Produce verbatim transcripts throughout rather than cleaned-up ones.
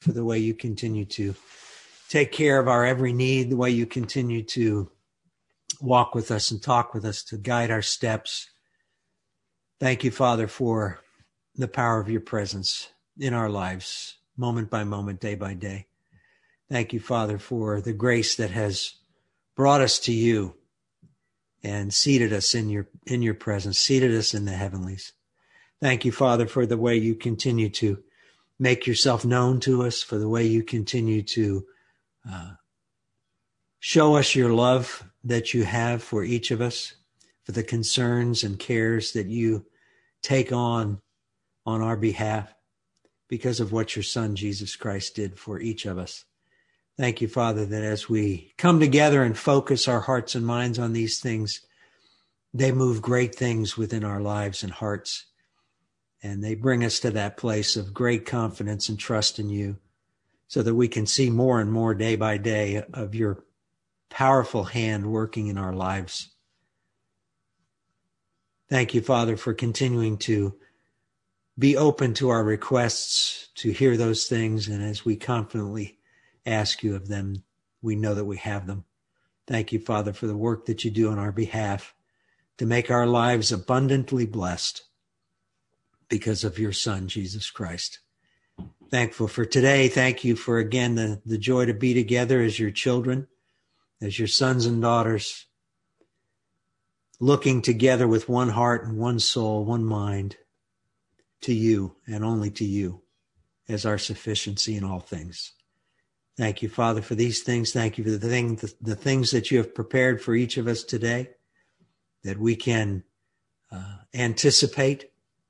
for the way you continue to take care of our every need, the way you continue to walk with us and talk with us, to guide our steps. Thank you, Father, for the power of your presence in our lives, moment by moment, day by day. Thank you, Father, for the grace that has brought us to you and seated us in your in your presence, seated us in the heavenlies. Thank you, Father, for the way you continue to make yourself known to us, for the way you continue to uh, show us your love that you have for each of us, for the concerns and cares that you take on on our behalf because of what your Son, Jesus Christ, did for each of us. Thank you, Father, that as we come together and focus our hearts and minds on these things, they move great things within our lives and hearts, and they bring us to that place of great confidence and trust in you so that we can see more and more day by day of your powerful hand working in our lives. Thank you, Father, for continuing to be open to our requests, to hear those things, and as we confidently ask you of them, we know that we have them. Thank you, Father, for the work that you do on our behalf to make our lives abundantly blessed because of your Son, Jesus Christ. Thankful for today. Thank you for, again, the, the joy to be together as your children, as your sons and daughters, looking together with one heart and one soul, one mind, to you and only to you as our sufficiency in all things. Thank you, Father, for these things. Thank you for the, thing, the, the things that you have prepared for each of us today, that we can uh, anticipate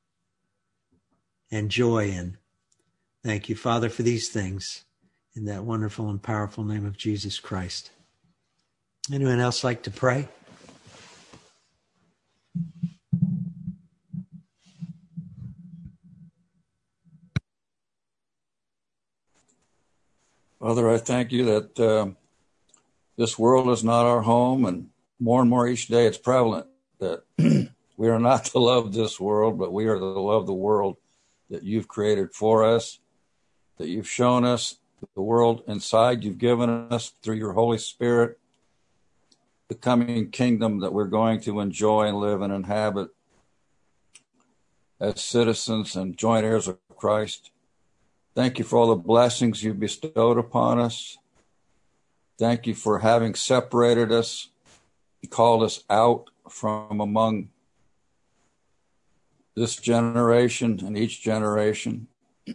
and joy in. Thank you, Father, for these things in that wonderful and powerful name of Jesus Christ. Anyone else like to pray? Father, I thank you that uh, this world is not our home, and more and more each day it's prevalent that we are not to love this world, but we are to love the world that you've created for us, that you've shown us the world inside you've given us through your Holy Spirit, the coming kingdom that we're going to enjoy and live and inhabit as citizens and joint heirs of Christ. Thank you for all the blessings you've bestowed upon us. Thank you for having separated us, called us out from among this generation and each generation.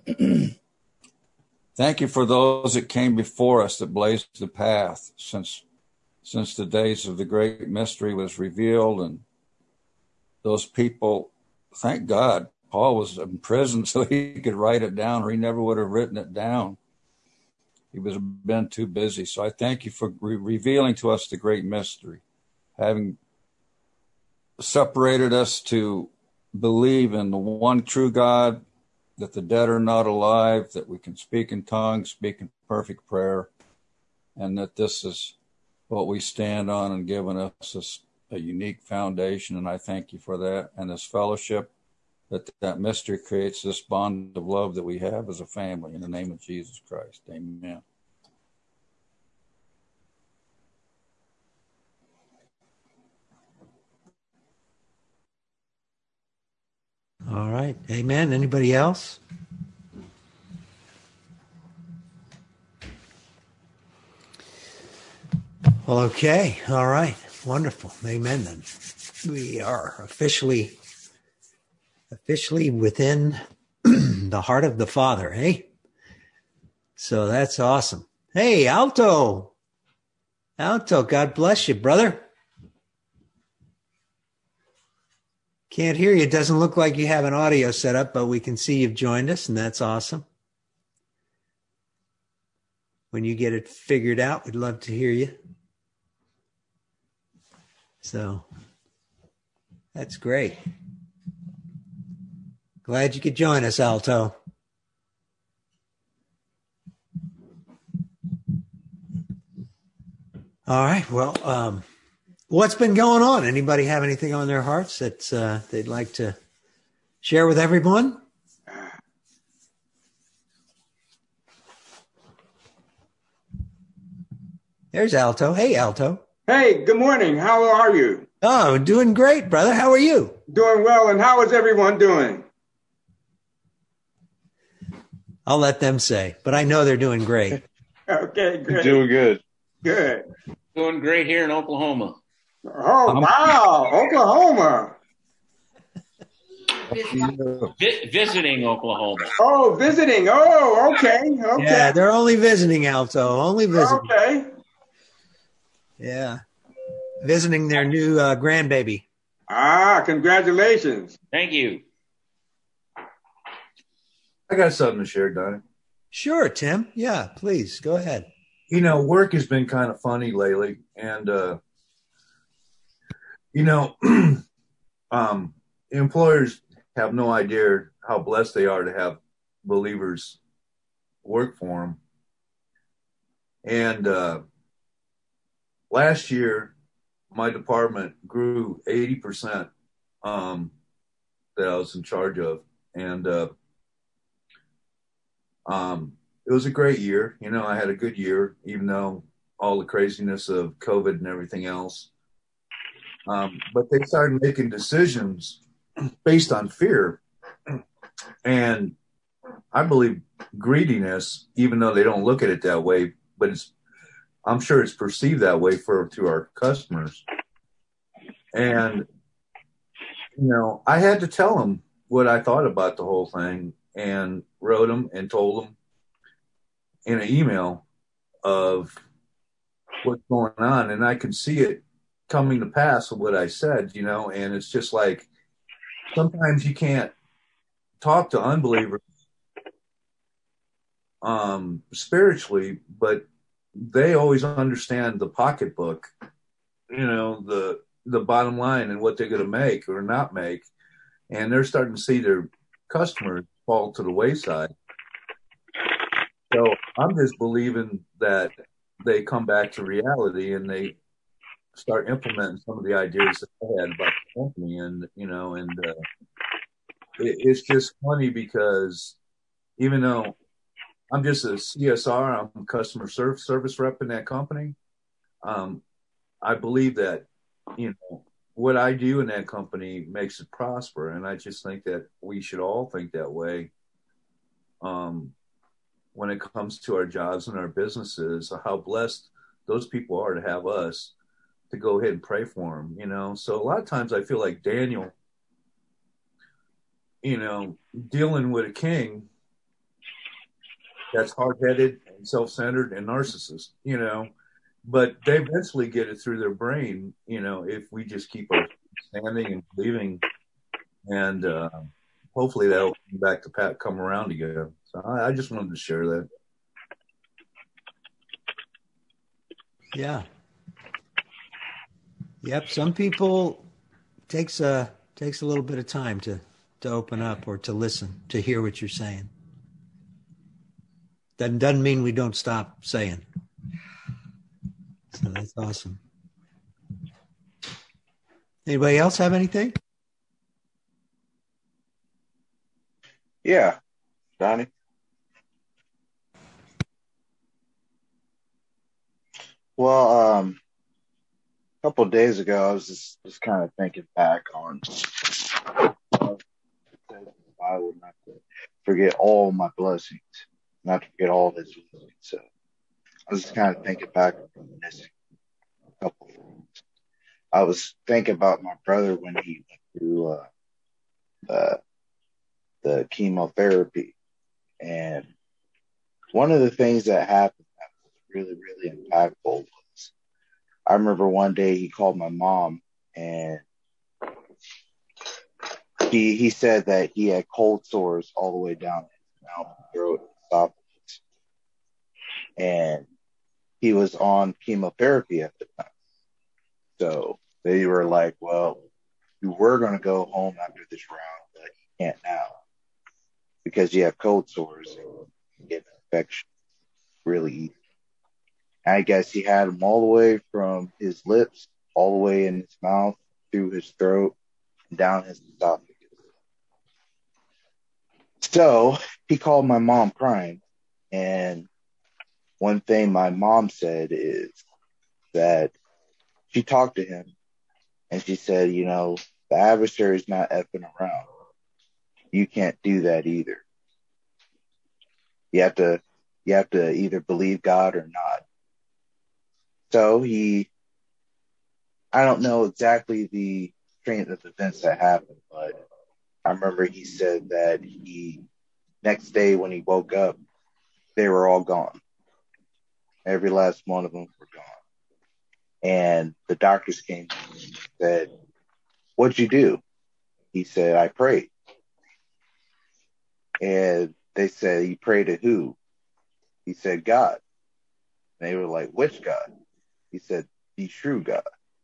Thank you for those that came before us that blazed the path since since the days of the great mystery was revealed. And those people, thank God, Paul was in prison so he could write it down, or he never would have written it down. He was been too busy. So I thank you for re- revealing to us the great mystery, having separated us to believe in the one true God, that the dead are not alive, that we can speak in tongues, speak in perfect prayer, and that this is what we stand on and given us this, a unique foundation. And I thank you for that and this fellowship, that that mystery creates this bond of love that we have as a family. In the name of Jesus Christ, amen. All right. Amen. Anybody else? Well, okay. All right. Wonderful. Amen then. We are officially officially within the heart of the Father, eh? So that's awesome. Hey, Alto. Alto, God bless you, brother. Can't hear you. It doesn't look like you have an audio set up, but we can see you've joined us, and that's awesome. When you get it figured out, we'd love to hear you. So that's great. Glad you could join us, Alto. All right. Well, um, what's been going on? Anybody have anything on their hearts that uh, they'd like to share with everyone? There's Alto. Hey, Alto. Hey, good morning. How are you? Oh, doing great, brother. How are you? Doing well. And how is everyone doing? I'll let them say, but I know they're doing great. Okay, good. Doing good. Good. Doing great here in Oklahoma. Oh, um, wow. Oklahoma. Vi- visiting Oklahoma. Oh, visiting. Oh, okay. Okay. Yeah, they're only visiting, Alto. Only visiting. Okay. Yeah. Visiting their new uh, grandbaby. Ah, congratulations. Thank you. I got something to share, Donnie. Sure, Tim. Yeah, please go ahead. You know, work has been kind of funny lately, and uh, you know, um, employers have no idea how blessed they are to have believers work for them. And uh, last year, my department grew eighty percent um, that I was in charge of, and uh, um, it was a great year. You know, I had a good year, even though all the craziness of COVID and everything else. Um, but they started making decisions based on fear. And I believe greediness, even though they don't look at it that way, but it's, I'm sure it's perceived that way for to our customers. And, you know, I had to tell them what I thought about the whole thing, and wrote them and told them in an email of what's going on. And I could see it coming to pass of what I said, you know, and it's just like, sometimes you can't talk to unbelievers um, spiritually, but they always understand the pocketbook, you know, the, the bottom line and what they're going to make or not make. And they're starting to see their customers fall to the wayside. So I'm just believing that they come back to reality and they start implementing some of the ideas that I had about the company. And, you know, and uh, it, it's just funny because even though I'm just a C S R, I'm a customer service service rep in that company, um, I believe that, you know, what I do in that company makes it prosper. And I just think that we should all think that way. Um, when it comes to our jobs and our businesses, how blessed those people are to have us to go ahead and pray for them, you know? So a lot of times I feel like Daniel, you know, dealing with a king that's hard-headed and self-centered and narcissist, you know, but they eventually get it through their brain, you know, if we just keep our standing and believing, and uh, hopefully that'll come back to Pat, come around again. So I, I just wanted to share that. Yeah. Yep. Some people takes a takes a little bit of time to to open up or to listen, to hear what you're saying. That doesn't mean we don't stop saying. So that's awesome. Anybody else have anything? Yeah, Donnie. Well, um, a couple of days ago, I was just, just kind of thinking back on uh, the Bible, not to forget all my blessings, not to forget all of his blessings. So I was just kind of thinking back on this a couple of things. I was thinking about my brother when he went through uh, the the chemotherapy, and one of the things that happened that was really, really impactful was I remember one day he called my mom, and he he said that he had cold sores all the way down his mouth, throat, esophagus, and he was on chemotherapy at the time. So they were like, well, you were going to go home after this round, but you can't now because you have cold sores and you get an infection really easy. I guess he had them all the way from his lips, all the way in his mouth, through his throat, down his esophagus. So he called my mom crying, and one thing my mom said is, that she talked to him and she said, you know, the adversary is not effing around. You can't do that either. You have to, you have to either believe God or not. So he, I don't know exactly the train of events that happened, but I remember he said that he, next day when he woke up, they were all gone. Every last one of them were gone. And the doctors came and said, what'd you do? He said, I prayed. And they said, you prayed to who? He said, God. And they were like, which God? He said, the true God.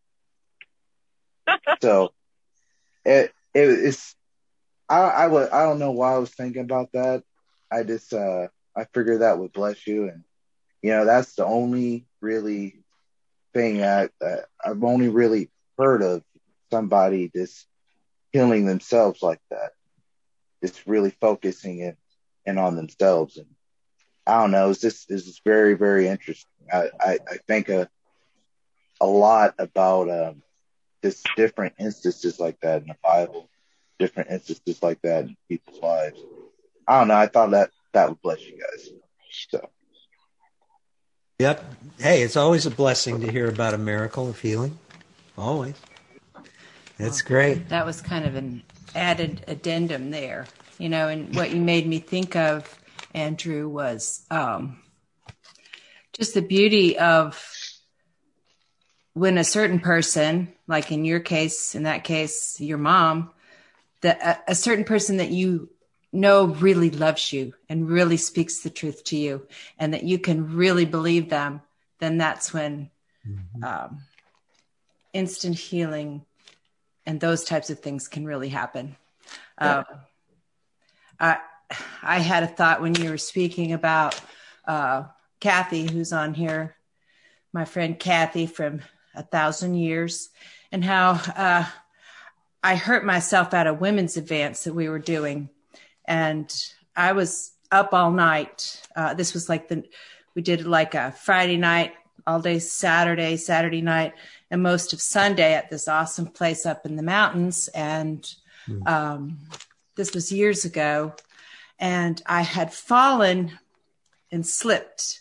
So it, it it's, I, I, was, I don't know why I was thinking about that. I just, uh, I figured that would bless you. And, you know, that's the only really thing that, that I've only really heard of somebody just healing themselves like that. Just really focusing in, in on themselves. And I don't know, it's just, it's just very, very interesting. I, I, I think a, a lot about um, just different instances like that in the Bible, different instances like that in people's lives. I don't know. I thought that that would bless you guys. So. Yep. Hey, it's always a blessing to hear about a miracle of healing. Always. That's great. That was kind of an added addendum there, you know, and what you made me think of, Andrew, was um, just the beauty of when a certain person, like in your case, in that case, your mom, that a, a certain person that you know really loves you and really speaks the truth to you and that you can really believe them, then that's when mm-hmm. um, instant healing and those types of things can really happen. Yeah. Um, I, I had a thought when you were speaking about uh, Kathy, who's on here, my friend Kathy from A Thousand Years, and how uh, I hurt myself at a women's advance that we were doing. And I was up all night. Uh, this was like the, we did like a Friday night, all day Saturday, Saturday night, and most of Sunday at this awesome place up in the mountains. And um, this was years ago. And I had fallen and slipped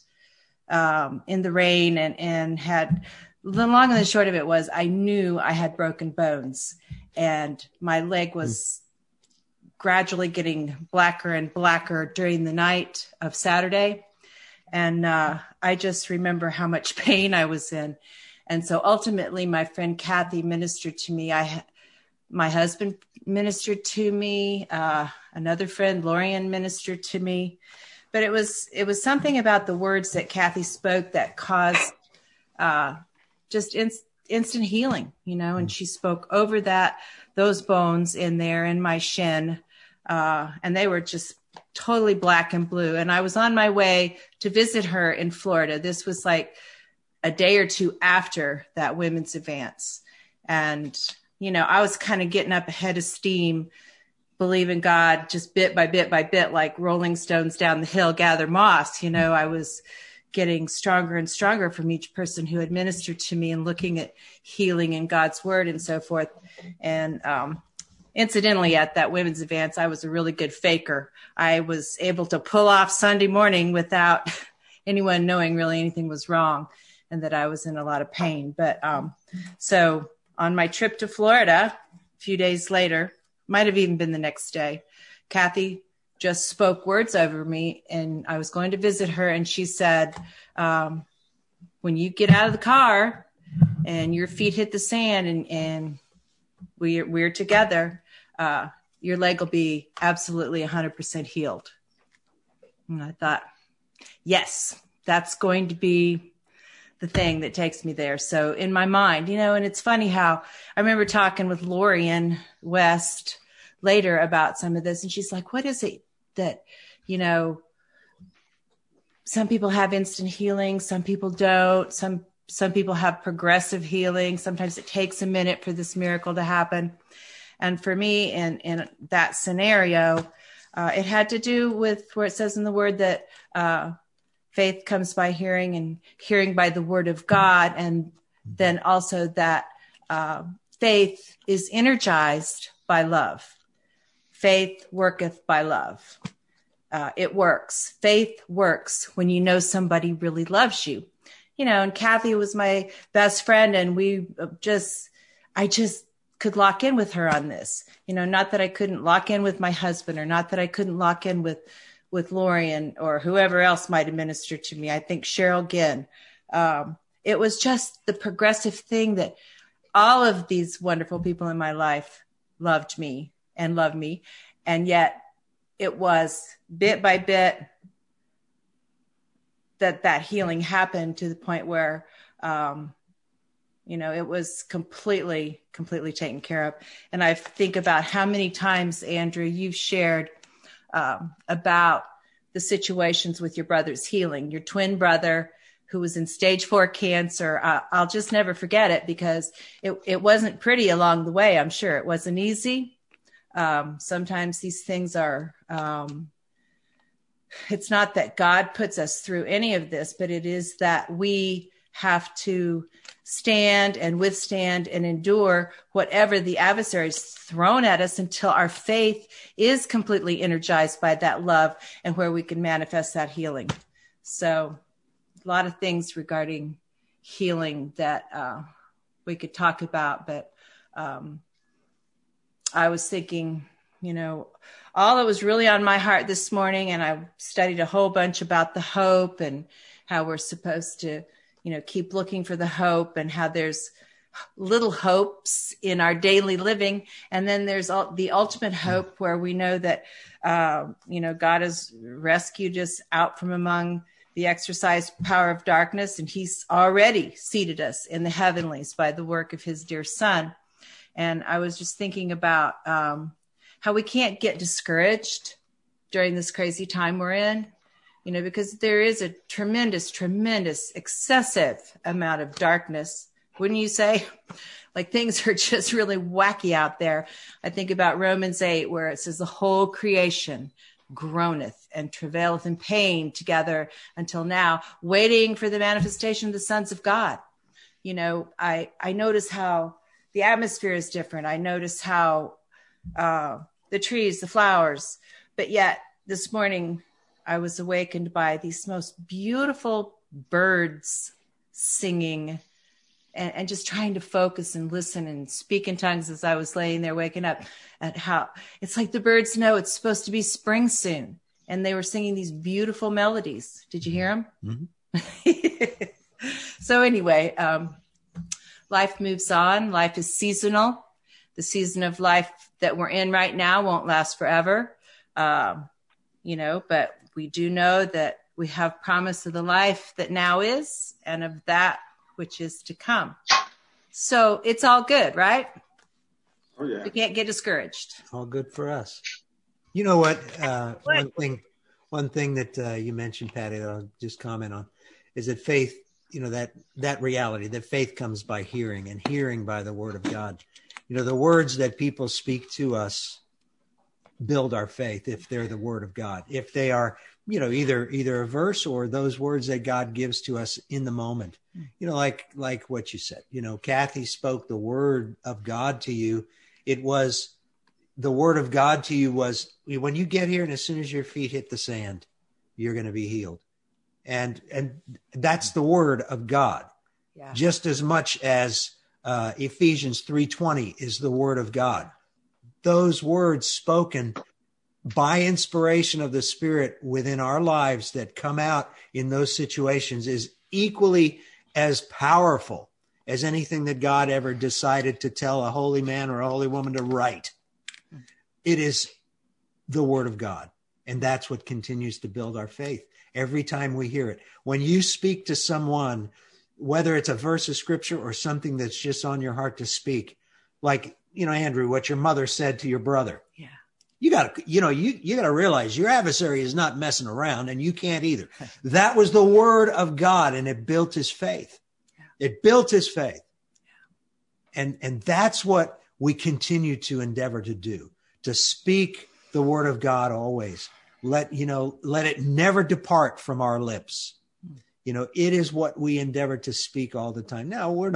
um, in the rain and, and had, the long and the short of it was I knew I had broken bones and my leg was gradually getting blacker and blacker during the night of Saturday. And uh, I just remember how much pain I was in. And so ultimately my friend Kathy ministered to me. I, my husband ministered to me. Uh, another friend, Lorian, ministered to me. But it was, it was something about the words that Kathy spoke that caused uh, just in, instant healing, you know, and she spoke over that, those bones in there in my shin. Uh, and they were just totally black and blue. And I was on my way to visit her in Florida. This was like a day or two after that women's advance. And, you know, I was kind of getting up ahead of steam, believing God just bit by bit by bit, like rolling stones down the hill, gather moss. You know, I was getting stronger and stronger from each person who had ministered to me and looking at healing in God's word and so forth. And, um, incidentally, at that women's advance, I was a really good faker. I was able to pull off Sunday morning without anyone knowing really anything was wrong and that I was in a lot of pain. But um, so on my trip to Florida, a few days later, might have even been the next day, Kathy just spoke words over me and I was going to visit her. And she said, um, when you get out of the car and your feet hit the sand and, and we're, we're together, uh, your leg will be absolutely one hundred percent healed. And I thought, yes, that's going to be the thing that takes me there. So in my mind, you know, and it's funny how I remember talking with Lorian West later about some of this. And she's like, what is it that, you know, some people have instant healing, some people don't, some Some people have progressive healing. Sometimes it takes a minute for this miracle to happen. And for me, in, in that scenario, uh, it had to do with where it says in the word that uh, faith comes by hearing and hearing by the word of God. And then also that uh, faith is energized by love. Faith worketh by love. Uh, it works. Faith works when you know somebody really loves you. You know, and Kathy was my best friend, and we just, I just could lock in with her on this. You know, not that I couldn't lock in with my husband, or not that I couldn't lock in with, with Lorian or whoever else might have ministered to me. I think Cheryl Ginn. Um, it was just the progressive thing that all of these wonderful people in my life loved me and loved me. And yet it was bit by bit that that healing happened to the point where, um, you know, it was completely, completely taken care of. And I think about how many times, Andrew, you've shared um, about the situations with your brother's healing, your twin brother who was in stage four cancer. Uh, I'll just never forget it, because it, it wasn't pretty along the way. I'm sure it wasn't easy. Um, sometimes these things are, um, it's not that God puts us through any of this, but it is that we have to stand and withstand and endure whatever the adversary is thrown at us until our faith is completely energized by that love and where we can manifest that healing. So a lot of things regarding healing that uh, we could talk about, but um, I was thinking, you know, all that was really on my heart this morning, and I studied a whole bunch about the hope and how we're supposed to, you know, keep looking for the hope, and how there's little hopes in our daily living. And then there's all, the ultimate hope where we know that, uh, you know, God has rescued us out from among the exercised power of darkness, and he's already seated us in the heavenlies by the work of his dear son. And I was just thinking about um, how we can't get discouraged during this crazy time we're in, you know, because there is a tremendous, tremendous, excessive amount of darkness. Wouldn't you say? Like, things are just really wacky out there. I think about Romans eight, where it says the whole creation groaneth and travaileth in pain together until now, waiting for the manifestation of the sons of God. You know, I, I notice how the atmosphere is different. I notice how uh, the trees, the flowers, but yet this morning I was awakened by these most beautiful birds singing, and, and just trying to focus and listen and speak in tongues as I was laying there waking up, at how it's like the birds know it's supposed to be spring soon. And they were singing these beautiful melodies. Did you hear them? Mm-hmm. So anyway, um, life moves on. Life is seasonal. The season of life that we're in right now won't last forever. Um, you know, but we do know that we have promise of the life that now is, and of that which is to come. So it's all good, right? Oh, yeah. We can't get discouraged. All good for us. You know what? Uh, one thing, one thing that uh, you mentioned, Patty, that I'll just comment on, is that faith, you know, that, that reality, that faith comes by hearing, and hearing by the word of God. You know, the words that people speak to us build our faith if they're the word of God. If they are, you know, either either a verse or those words that God gives to us in the moment. You know, like like what you said, you know, Kathy spoke the word of God to you. It was the word of God to you was, when you get here and as soon as your feet hit the sand, you're going to be healed. And and that's the word of God. Yeah. Just as much as uh, Ephesians three twenty is the word of God. Those words spoken by inspiration of the Spirit within our lives that come out in those situations is equally as powerful as anything that God ever decided to tell a holy man or a holy woman to write. It is the word of God. And that's what continues to build our faith every time we hear it. When you speak to someone, whether it's a verse of scripture or something that's just on your heart to speak, like, you know, Andrew, what your mother said to your brother. Yeah. You got to, you know, you, you got to realize your adversary is not messing around, and you can't either. That was the word of God, and it built his faith. Yeah. It built his faith. Yeah. And, and that's what we continue to endeavor to do, to speak the word of God always. Let, you know, let it never depart from our lips. You know, it is what we endeavor to speak all the time. Now, we're not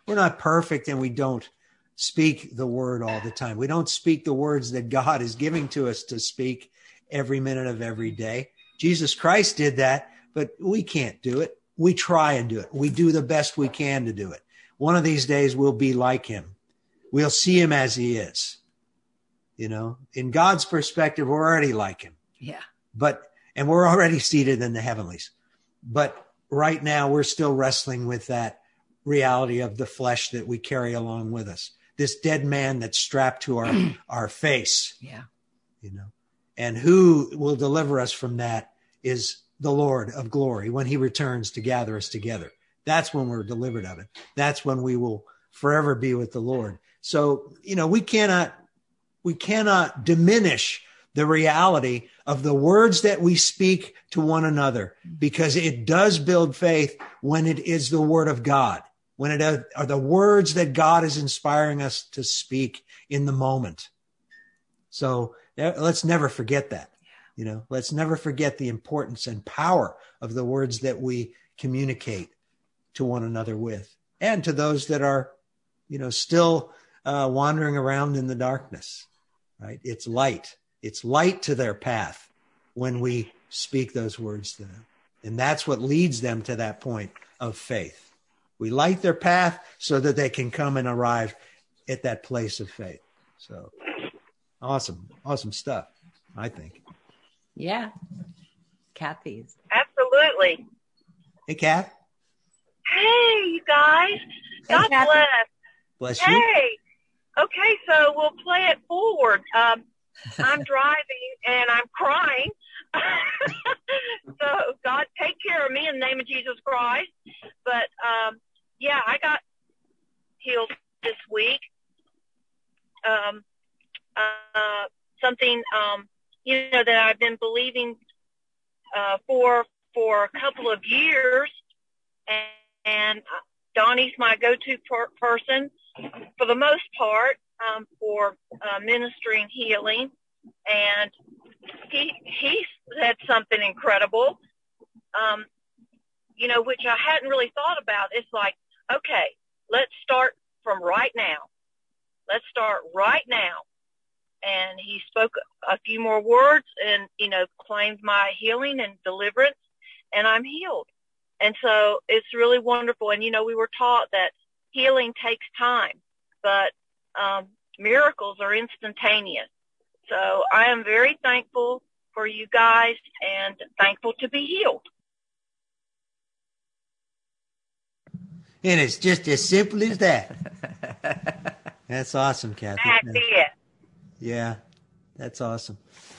we're not perfect, and we don't speak the word all the time. We don't speak the words that God is giving to us to speak every minute of every day. Jesus Christ did that, but we can't do it. We try and do it. We do the best we can to do it. One of these days we'll be like him. We'll see him as he is. You know, in God's perspective, we're already like him. Yeah. But, and we're already seated in the heavenlies. But right now we're still wrestling with that reality of the flesh that we carry along with us. This dead man that's strapped to our, our face. Yeah. You know, and who will deliver us from that is the Lord of glory when he returns to gather us together. That's when we're delivered of it. That's when we will forever be with the Lord. So, you know, we cannot, we cannot diminish the reality of the words that we speak to one another, because it does build faith when it is the word of God, when it are the words that God is inspiring us to speak in the moment. So let's never forget that. You know, let's never forget the importance and power of the words that we communicate to one another with, and to those that are, you know, still uh, wandering around in the darkness, right? It's light. It's light to their path when we speak those words to them. And that's what leads them to that point of faith. We light their path so that they can come and arrive at that place of faith. So awesome, awesome stuff, I think. Yeah. Kathy's. Absolutely. Hey, Kath. Hey, you guys. Hey, God Kathy. bless. Bless Hey. you. Okay, so we'll play it forward. Um, I'm driving and I'm crying. So God, take care of me in the name of Jesus Christ. But um, yeah, I got healed this week. Um, uh, something um, you know that I've been believing uh, for for a couple of years, and, and Donnie's my go-to per- person for the most part um, for uh, ministering healing, and he he said something incredible, um, you know, which I hadn't really thought about. It's like, okay, let's start from right now. Let's start right now. And he spoke a few more words and, you know, claimed my healing and deliverance, and I'm healed. And so it's really wonderful. And, you know, we were taught that healing takes time, but um, miracles are instantaneous. So I am very thankful for you guys and thankful to be healed. And it's just as simple as that. That's awesome, Kathy. That's it. Yeah, that's awesome.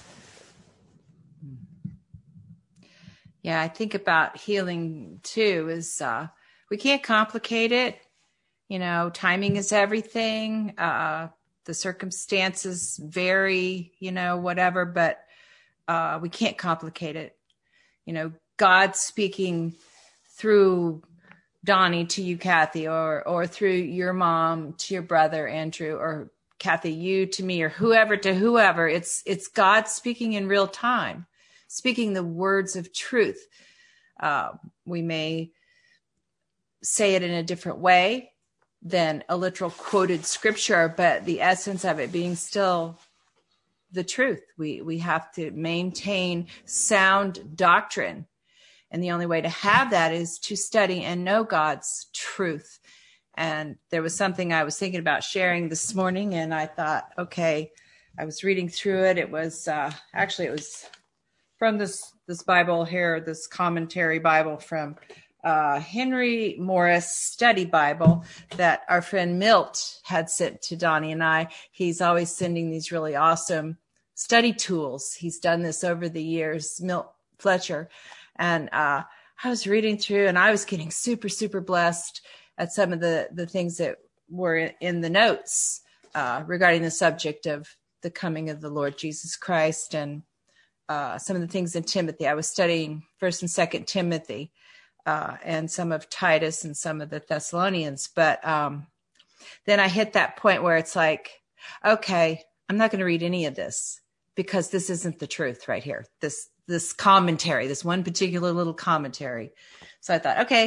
Yeah, I think about healing too is uh, we can't complicate it. You know, timing is everything. Uh, the circumstances vary, you know, whatever, but uh, we can't complicate it. You know, God speaking through Donnie to you, Kathy, or or through your mom to your brother, Andrew, or Kathy, you to me, or whoever to whoever. It's it's God speaking in real time, speaking the words of truth. Uh, we may say it in a different way than a literal quoted scripture, but the essence of it being still the truth. We we have to maintain sound doctrine. And the only way to have that is to study and know God's truth. And there was something I was thinking about sharing this morning, and I thought, okay, I was reading through it. It was uh, actually, it was from this, this Bible here, this commentary Bible from uh, Henry Morris Study Bible that our friend Milt had sent to Donnie and I. He's always sending these really awesome study tools. He's done this over the years, Milt Fletcher. And uh, I was reading through, and I was getting super, super blessed at some of the, the things that were in the notes uh, regarding the subject of the coming of the Lord Jesus Christ, and uh, some of the things in Timothy. I was studying First and Second Timothy uh, and some of Titus and some of the Thessalonians. But um, then I hit that point where it's like, okay, I'm not going to read any of this because this isn't the truth right here. This this commentary, this one particular little commentary. So I thought, okay,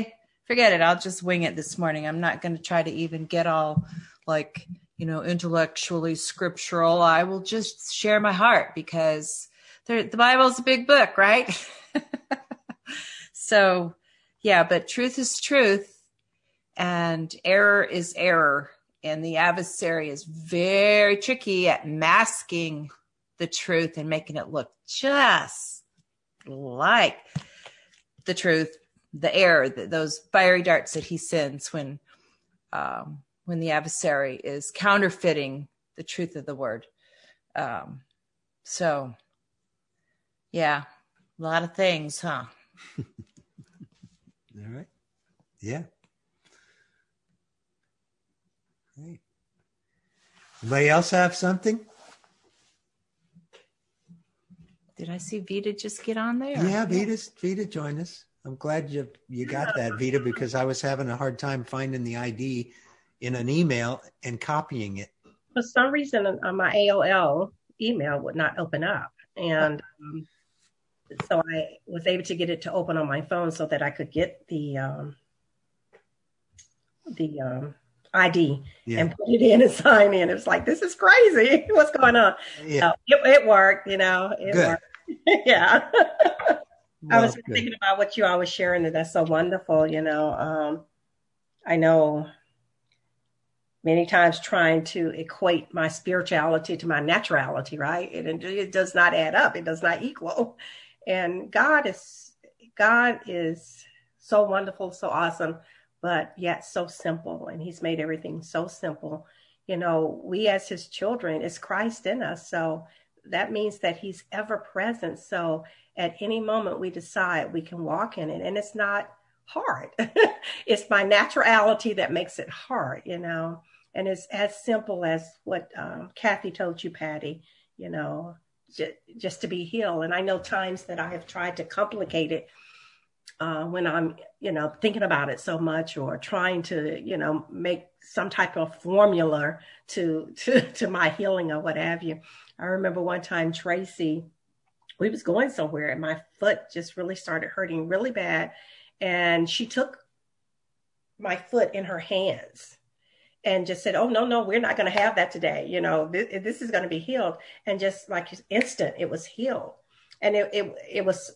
forget it. I'll just wing it this morning. I'm not going to try to even get all like, you know, intellectually scriptural. I will just share my heart because the Bible's a big book, right? So, yeah, but truth is truth and error is error. And the adversary is very tricky at masking the truth and making it look just like the truth, the error, the, those fiery darts that he sends when um, when the adversary is counterfeiting the truth of the word. Um, so, yeah, a lot of things, huh? All right. Yeah. Great. Anybody else have something? Did I see Vita just get on there? Yeah, Vita's, Vita joined us. I'm glad you you got that, Vita, because I was having a hard time finding the I D in an email and copying it. For some reason, uh, my A O L email would not open up. And um, so I was able to get it to open on my phone so that I could get the um, the um, I D yeah. and put it in and sign in. It was like, this is crazy. What's going on? Yeah. So it, it worked, you know. It Good. Worked. Yeah. Well, I was good. thinking about what you always sharing, that that's so wonderful, you know. Um, I know many times trying to equate my spirituality to my naturality, right? It, it does not add up. It does not equal. And God is, God is so wonderful, so awesome, but yet so simple. And he's made everything so simple. You know, we as his children, it's Christ in us. So that means that he's ever present. So at any moment we decide we can walk in it, and it's not hard. It's my naturality that makes it hard, you know, and it's as simple as what um, Kathy told you, Patty, you know, j- just to be healed. And I know times that I have tried to complicate it uh, when I'm, you know, thinking about it so much, or trying to, you know, make some type of formula to, to, to my healing or what have you. I remember one time Tracy, we was going somewhere and my foot just really started hurting really bad. And she took my foot in her hands and just said, oh, no, no, we're not going to have that today. You know, this, this is going to be healed. And just like instant, it was healed. And it, it, it was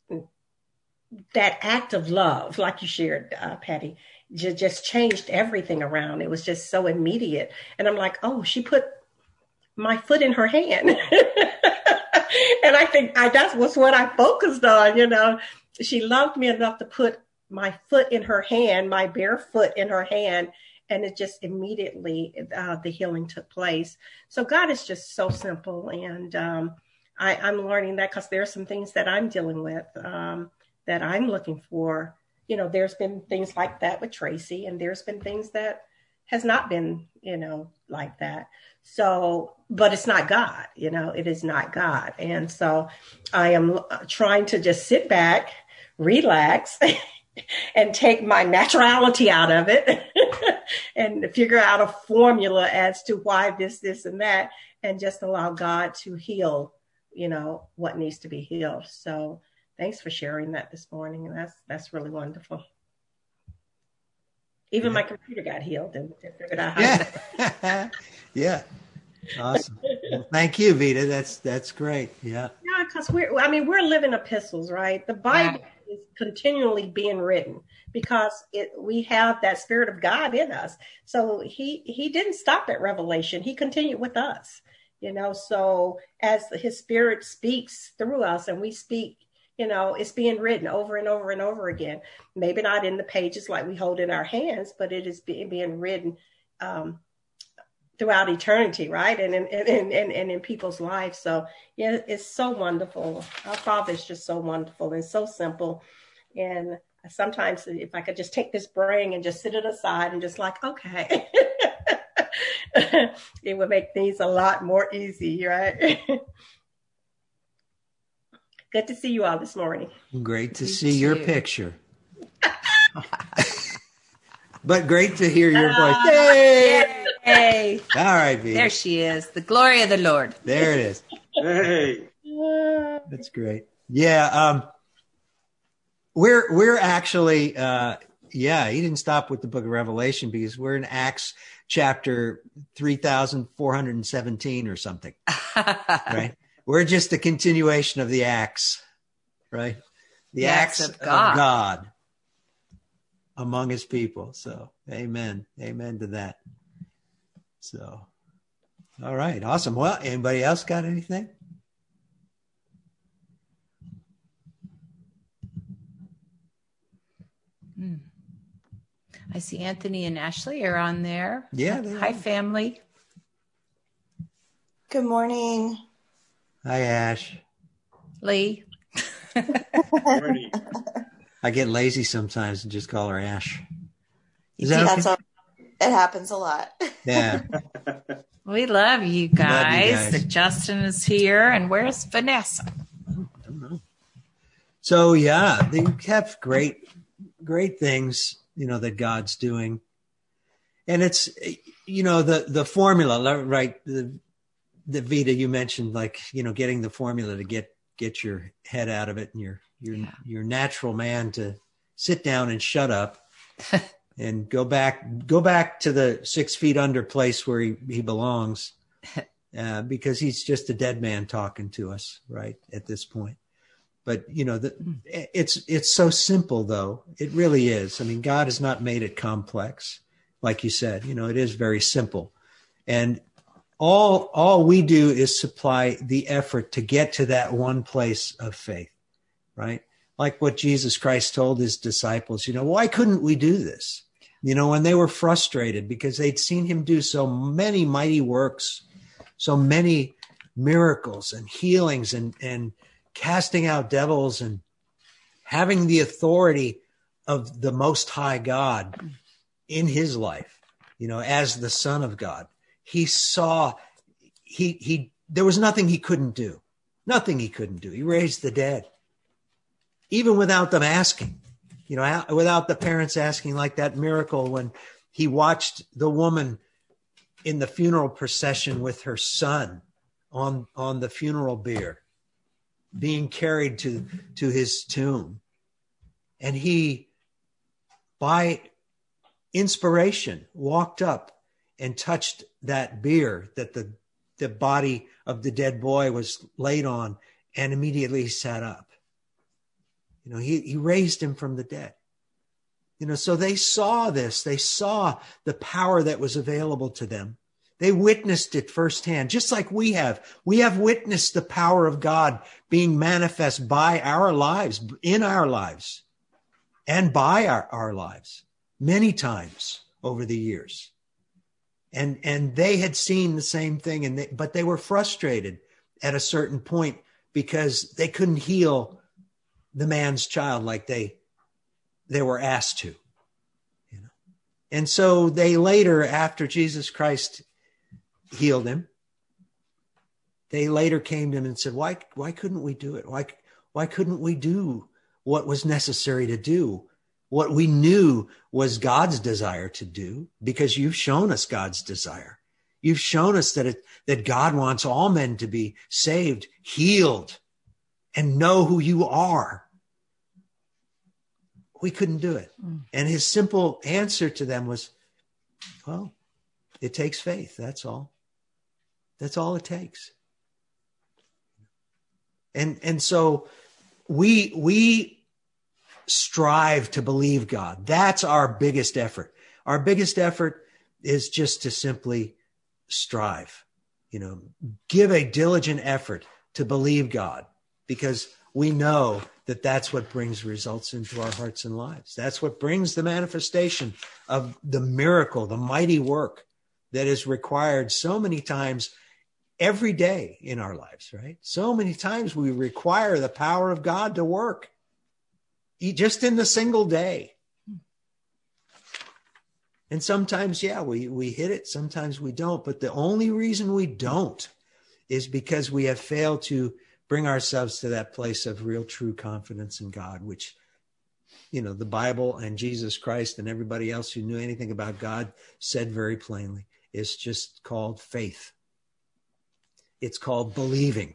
that act of love, like you shared, uh, Patty, just, just changed everything around. It was just so immediate. And I'm like, oh, she put my foot in her hand. And I think I, that was what I focused on, you know. She loved me enough to put my foot in her hand, my bare foot in her hand, and it just immediately, uh, the healing took place. So God is just so simple. And um, I, I'm learning that because there are some things that I'm dealing with um, that I'm looking for. You know, there's been things like that with Tracy, and there's been things that has not been, you know, like that. So, but it's not God, you know, it is not God. And so I am trying to just sit back, relax, and take my naturality out of it and figure out a formula as to why this, this, and that, and just allow God to heal, you know, what needs to be healed. So thanks for sharing that this morning. And that's, that's really wonderful. Even yeah. my computer got healed and figured out how yeah. to. Yeah. Awesome. Well, thank you, Vita. That's that's great. Yeah. Yeah, because we're I mean, we're living epistles, right? The Bible yeah. is continually being written because it we have that Spirit of God in us. So he he didn't stop at Revelation. He continued with us. You know, so as his Spirit speaks through us and we speak, you know, it's being written over and over and over again. Maybe not in the pages like we hold in our hands, but it is being, being written um, throughout eternity, right? And in, and, and, and in people's lives. So, yeah, it's so wonderful. Our Father is just so wonderful and so simple. And sometimes if I could just take this brain and just sit it aside and just like, okay, it would make things a lot more easy, right? Good to see you all this morning. Great to see your picture. But great to hear your voice. Hey! Hey! All right, Vita. There she is. The glory of the Lord. There it is. Hey. That's great. Yeah. Um, we're, we're actually, uh, yeah, he didn't stop with the book of Revelation because we're in Acts chapter three thousand four hundred seventeen or something, right? We're just a continuation of the Acts, right? The, the acts, acts of, God. of God among his people. So amen. Amen to that. So, all right. Awesome. Well, anybody else got anything? Hmm. I see Anthony and Ashley are on there. Yeah. Hi, are. family. Good morning. Hi, Ash. Lee. I get lazy sometimes and just call her Ash. Is that That's okay? all, it happens a lot. Yeah. We love you guys. Love you guys. Justin is here. And where's Vanessa? I don't know. So, yeah, they have great, great things, you know, that God's doing. And it's, you know, the, the formula, right? The, the Vita, you mentioned, like, you know, getting the formula to get, get your head out of it and your, your, yeah. your natural man to sit down and shut up and go back, go back to the six feet under place where he, he belongs, uh, because he's just a dead man talking to us right at this point. But, you know, the, it's, it's so simple though. It really is. I mean, God has not made it complex. Like you said, you know, it is very simple. And all, all we do is supply the effort to get to that one place of faith, right? Like what Jesus Christ told his disciples, you know, why couldn't we do this? You know, when they were frustrated because they'd seen him do so many mighty works, so many miracles and healings and, and casting out devils and having the authority of the Most High God in his life, you know, as the Son of God. He saw, he, he, there was nothing he couldn't do. Nothing he couldn't do. He raised the dead. Even without them asking, you know, without the parents asking, like that miracle when he watched the woman in the funeral procession with her son on, on the funeral bier being carried to, to his tomb. And he, by inspiration, walked up and touched that bier that the, the body of the dead boy was laid on, and immediately sat up. You know, he, he raised him from the dead. You know, so they saw this. They saw the power that was available to them. They witnessed it firsthand, just like we have. We have witnessed the power of God being manifest by our lives, in our lives, and by our, our lives many times over the years. And, and they had seen the same thing, and they, but they were frustrated at a certain point because they couldn't heal the man's child like they, they were asked to, you know? And so they later, after Jesus Christ healed him, they later came to him and said, why, why couldn't we do it? Why, why couldn't we do what was necessary to do? What we knew was God's desire to do, because you've shown us God's desire. You've shown us that it, that God wants all men to be saved, healed, and know who you are. We couldn't do it. Mm. And his simple answer to them was, well, it takes faith. That's all. That's all it takes. And, and so we, we strive to believe God. That's our biggest effort. Our biggest effort is just to simply strive, you know, give a diligent effort to believe God, because we know that that's what brings results into our hearts and lives. That's what brings the manifestation of the miracle, the mighty work that is required so many times every day in our lives, right? So many times we require the power of God to work just in the single day. And sometimes, yeah, we, we hit it. Sometimes we don't. But the only reason we don't is because we have failed to bring ourselves to that place of real, true confidence in God, which, you know, the Bible and Jesus Christ and everybody else who knew anything about God said very plainly. It's just called faith. It's called believing.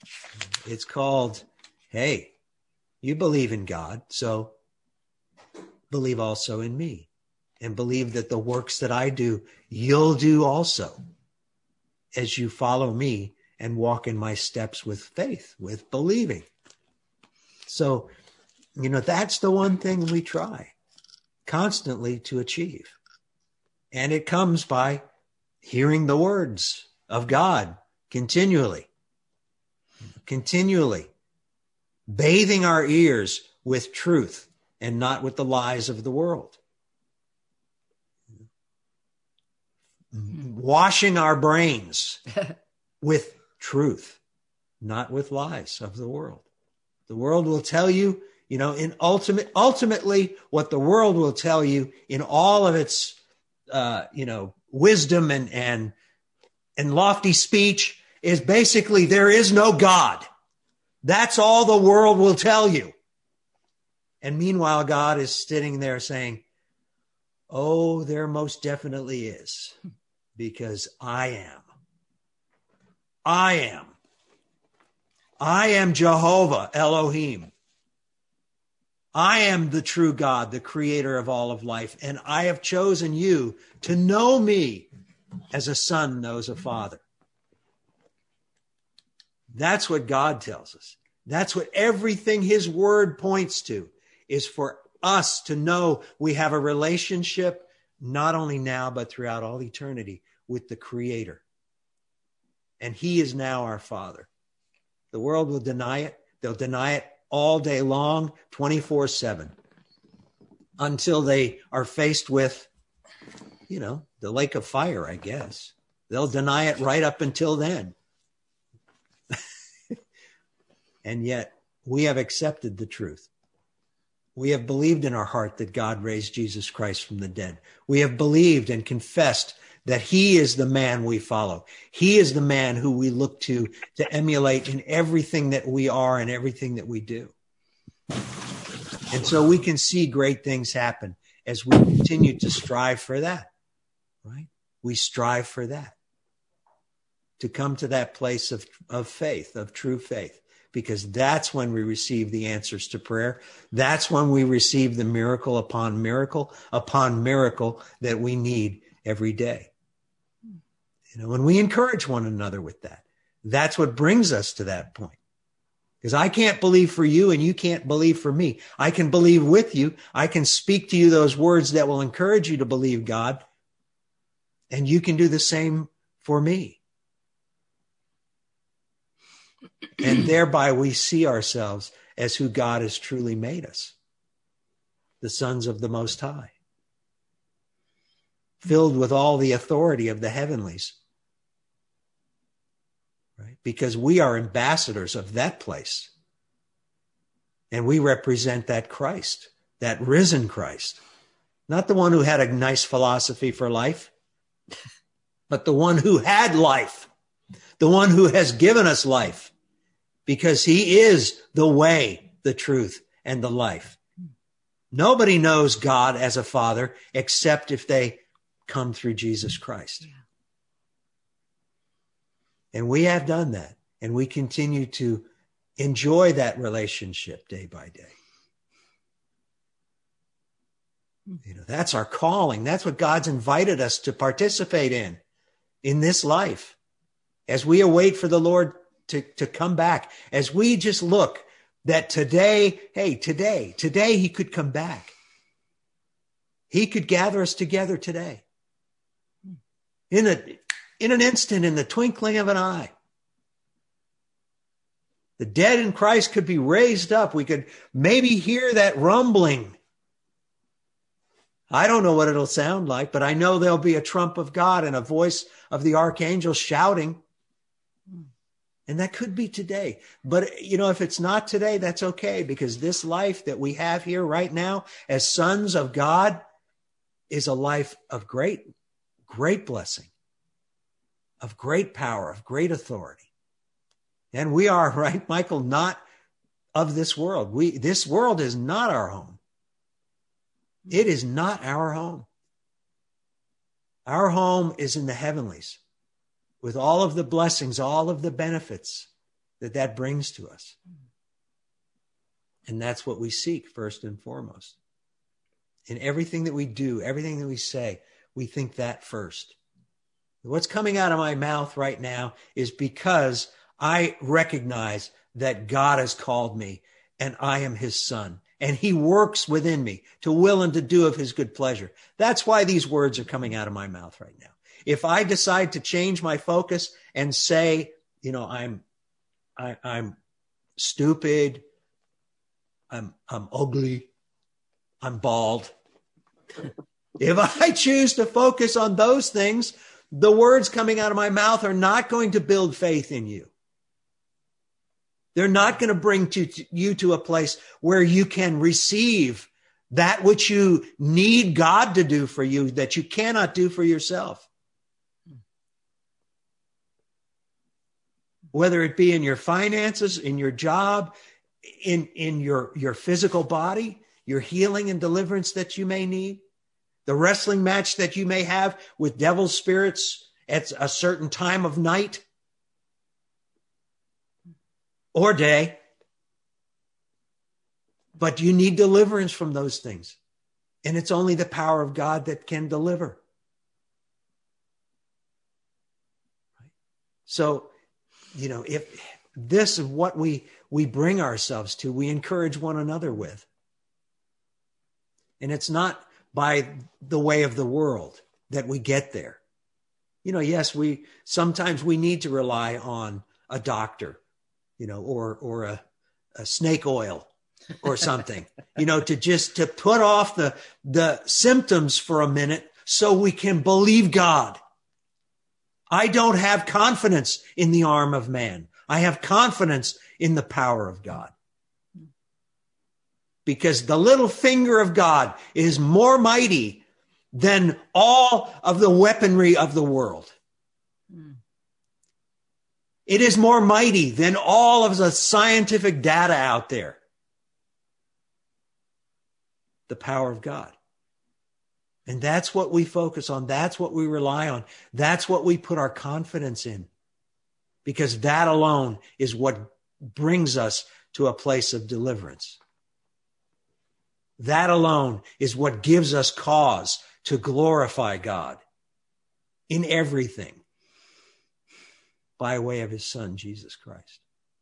It's called, hey, you believe in God, so believe also in me, and believe that the works that I do, you'll do also, as you follow me and walk in my steps with faith, with believing. So, you know, that's the one thing we try constantly to achieve. And it comes by hearing the words of God continually, continually bathing our ears with truth and not with the lies of the world. Washing our brains with truth, not with lies of the world. The world will tell you, you know, in ultimate, ultimately, what the world will tell you in all of its, uh, you know, wisdom and, and, and lofty speech is basically there is no God. That's all the world will tell you. And meanwhile, God is sitting there saying, oh, there most definitely is, because I am. I am. I am Jehovah Elohim. I am the true God, the creator of all of life, and I have chosen you to know me as a son knows a father. That's what God tells us. That's what everything his word points to, is for us to know we have a relationship, not only now, but throughout all eternity, with the Creator. And he is now our Father. The world will deny it. They'll deny it all day long, twenty-four seven, until they are faced with, you know, the lake of fire, I guess. They'll deny it right up until then. And yet we have accepted the truth. We have believed in our heart that God raised Jesus Christ from the dead. We have believed and confessed that he is the man we follow. He is the man who we look to to emulate in everything that we are and everything that we do. And so we can see great things happen as we continue to strive for that, right? We strive for that, to come to that place of, of faith, of true faith, because that's when we receive the answers to prayer. That's when we receive the miracle upon miracle upon miracle that we need every day. You know, when we encourage one another with that, that's what brings us to that point. Because I can't believe for you and you can't believe for me. I can believe with you. I can speak to you those words that will encourage you to believe God. And you can do the same for me. And thereby we see ourselves as who God has truly made us, the sons of the Most High, filled with all the authority of the heavenlies, right? Because we are ambassadors of that place. And we represent that Christ, that risen Christ, not the one who had a nice philosophy for life, but the one who had life, the one who has given us life, because he is the way, the truth, and the life. Nobody knows God as a father except if they come through Jesus Christ. Yeah. And we have done that, and we continue to enjoy that relationship day by day. You know, that's our calling. That's what God's invited us to participate in, in this life, as we await for the Lord to, to come back, as we just look that today, hey, today, today he could come back. He could gather us together today. In a, in an instant, in the twinkling of an eye. The dead in Christ could be raised up. We could maybe hear that rumbling. I don't know what it'll sound like, but I know there'll be a trump of God and a voice of the archangel shouting. And that could be today. But, you know, if it's not today, that's okay, because this life that we have here right now as sons of God is a life of great, great blessing, of great power, of great authority. And we are, right, Michael, not of this world. We, this world is not our home. It is not our home. Our home is in the heavenlies, with all of the blessings, all of the benefits that that brings to us. And that's what we seek first and foremost. In everything that we do, everything that we say, we think that first. What's coming out of my mouth right now is because I recognize that God has called me and I am his son, and he works within me to will and to do of his good pleasure. That's why these words are coming out of my mouth right now. If I decide to change my focus and say, you know, I'm, I, I'm stupid, I'm, I'm ugly, I'm bald. If I choose to focus on those things, the words coming out of my mouth are not going to build faith in you. They're not going to bring to, to you to a place where you can receive that which you need God to do for you that you cannot do for yourself. Whether it be in your finances, in your job, in, in your, your physical body, your healing and deliverance that you may need, the wrestling match that you may have with devil spirits at a certain time of night or day. But you need deliverance from those things. And it's only the power of God that can deliver. So, you know, if this is what we, we bring ourselves to, we encourage one another with. And it's not by the way of the world that we get there. You know, yes, we sometimes we need to rely on a doctor, you know, or or a, a snake oil or something, you know, to just to put off the the symptoms for a minute so we can believe God. I don't have confidence in the arm of man. I have confidence in the power of God. Because the little finger of God is more mighty than all of the weaponry of the world. Mm. It is more mighty than all of the scientific data out there. The power of God. And that's what we focus on. That's what we rely on. That's what we put our confidence in. Because that alone is what brings us to a place of deliverance. That alone is what gives us cause to glorify God in everything by way of his son, Jesus Christ.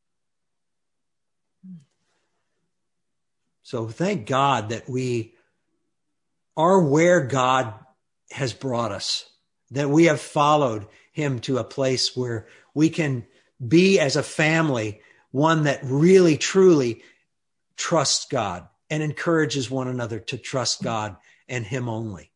So thank God that we are where God has brought us, that we have followed him to a place where we can be as a family, one that really, truly trusts God and encourages one another to trust God and him only.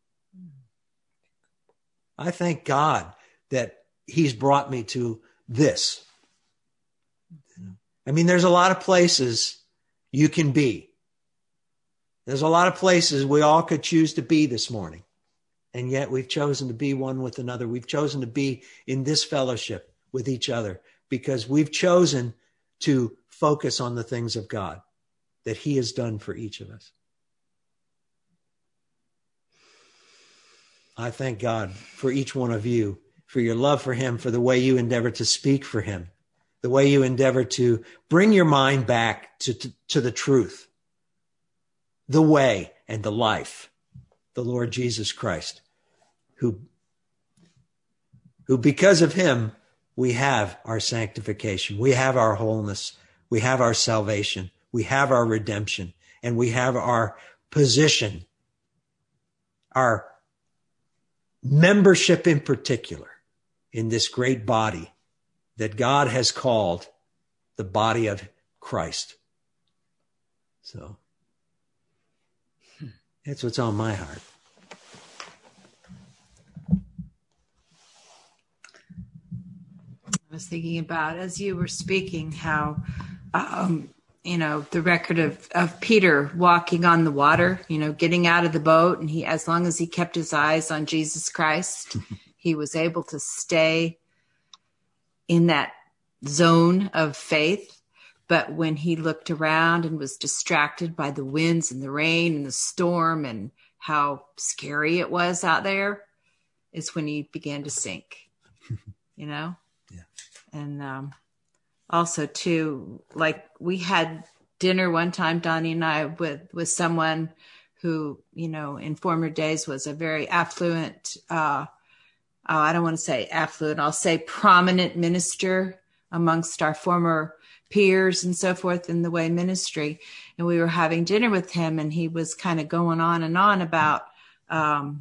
I thank God that he's brought me to this. I mean, there's a lot of places you can be. There's a lot of places we all could choose to be this morning. And yet we've chosen to be one with another. We've chosen to be in this fellowship with each other because we've chosen to focus on the things of God that he has done for each of us. I thank God for each one of you, for your love for him, for the way you endeavor to speak for him, the way you endeavor to bring your mind back to, to, to the truth, the way and the life, the Lord Jesus Christ, who, who because of him, we have our sanctification, we have our wholeness, we have our salvation, we have our redemption, and we have our position, our membership in particular in this great body that God has called the body of Christ. So that's what's on my heart. I was thinking about, as you were speaking, how, um, you know, the record of, of Peter walking on the water, you know, getting out of the boat. And he, as long as he kept his eyes on Jesus Christ, he was able to stay in that zone of faith. But when he looked around and was distracted by the winds and the rain and the storm and how scary it was out there, is when he began to sink, you know? Yeah. And, um, also too, like we had dinner one time, Donnie and I, with, with someone who, you know, in former days was a very affluent, uh, oh, I don't want to say affluent, I'll say prominent minister amongst our former peers and so forth in the way ministry. And we were having dinner with him, and he was kind of going on and on about um,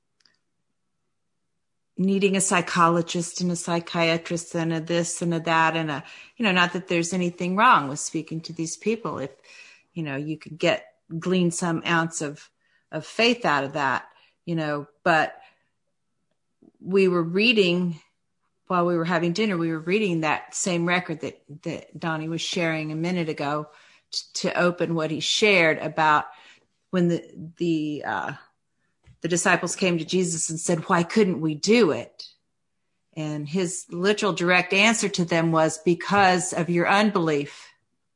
needing a psychologist and a psychiatrist and a this and a that. And a, you know, not that there's anything wrong with speaking to these people. If, you know, you could get, glean some ounce of, of faith out of that, you know, but we were reading while we were having dinner, we were reading that same record that, that Donnie was sharing a minute ago t- to open what he shared about when the, the, uh, the disciples came to Jesus and said, why couldn't we do it? And his literal direct answer to them was, because of your unbelief.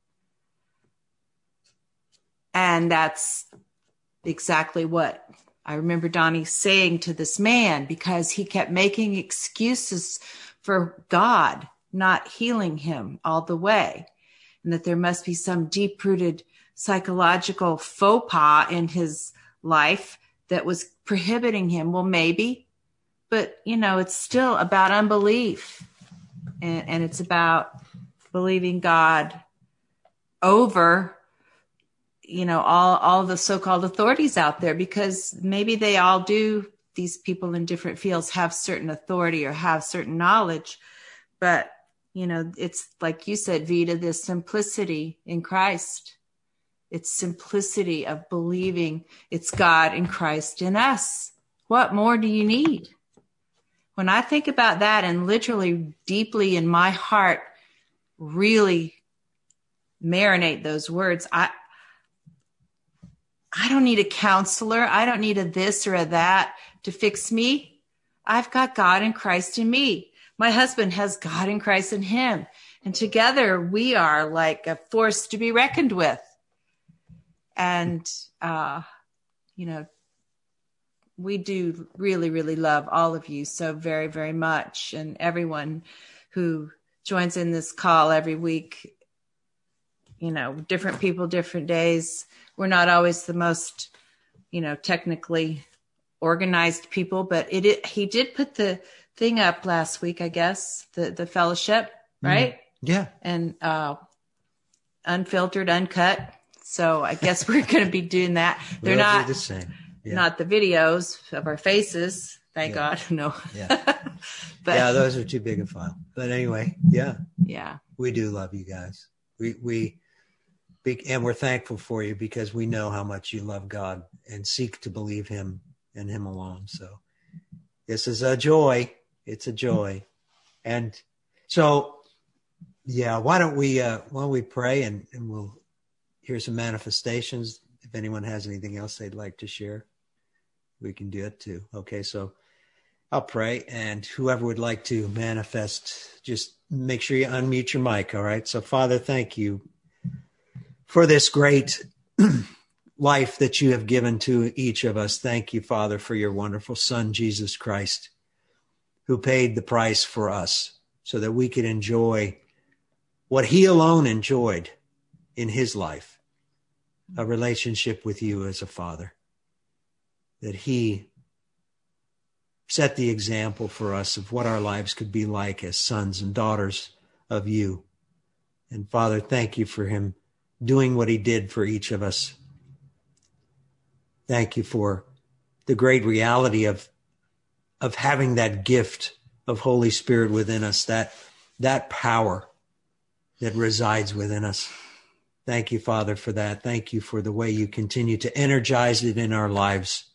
And that's exactly what I remember Donnie saying to this man, because he kept making excuses for God not healing him all the way, and that there must be some deep-rooted psychological faux pas in his life that was prohibiting him. Well, maybe, but, you know, it's still about unbelief, and, and it's about believing God over, you know, all, all the so-called authorities out there, because maybe they all do, these people in different fields have certain authority or have certain knowledge, but, you know, it's like you said, Vita, this simplicity in Christ. It's simplicity of believing it's God and Christ in us. What more do you need? When I think about that, and literally deeply in my heart, really marinate those words, I, I don't need a counselor. I don't need a this or a that to fix me. I've got God and Christ in me. My husband has God and Christ in him. And together we are like a force to be reckoned with. And, uh, you know, we do really, really love all of you so very, very much. And everyone who joins in this call every week, you know, different people, different days. We're not always the most, you know, technically organized people, but it, it he did put the thing up last week, I guess, the, the fellowship, right? Mm, yeah. And uh, unfiltered, uncut. So I guess we're going to be doing that. They're We'll not do the same. Yeah. not the videos of our faces. Thank Yeah. God. No. Yeah. But Yeah, those are too big a file. But anyway, yeah, yeah. we do love you guys. We, we, be- and we're thankful for you, because we know how much you love God and seek to believe him and him alone. So this is a joy. It's a joy. And so, yeah, why don't we, uh, why don't we pray, and, and we'll hear some manifestations. If anyone has anything else they'd like to share, we can do it too. Okay. So I'll pray, and whoever would like to manifest, just make sure you unmute your mic. All right. So Father, thank you for this great life that you have given to each of us. Thank you, Father, for your wonderful Son, Jesus Christ, who paid the price for us so that we could enjoy what he alone enjoyed in his life, a relationship with you as a father, that he set the example for us of what our lives could be like as sons and daughters of you. And Father, thank you for him doing what he did for each of us. Thank you for the great reality of, of having that gift of Holy Spirit within us, that, that power that resides within us. Thank you, Father, for that. Thank you for the way you continue to energize it in our lives.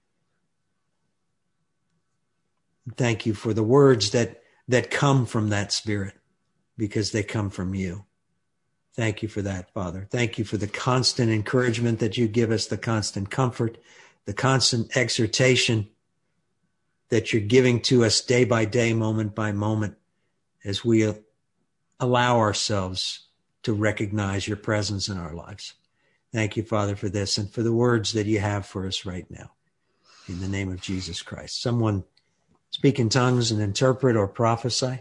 Thank you for the words that, that come from that Spirit, because they come from you. Thank you for that, Father. Thank you for the constant encouragement that you give us, the constant comfort, the constant exhortation that you're giving to us day by day, moment by moment, as we allow ourselves to recognize your presence in our lives. Thank you, Father, for this and for the words that you have for us right now. In the name of Jesus Christ. Someone speak in tongues and interpret or prophesy.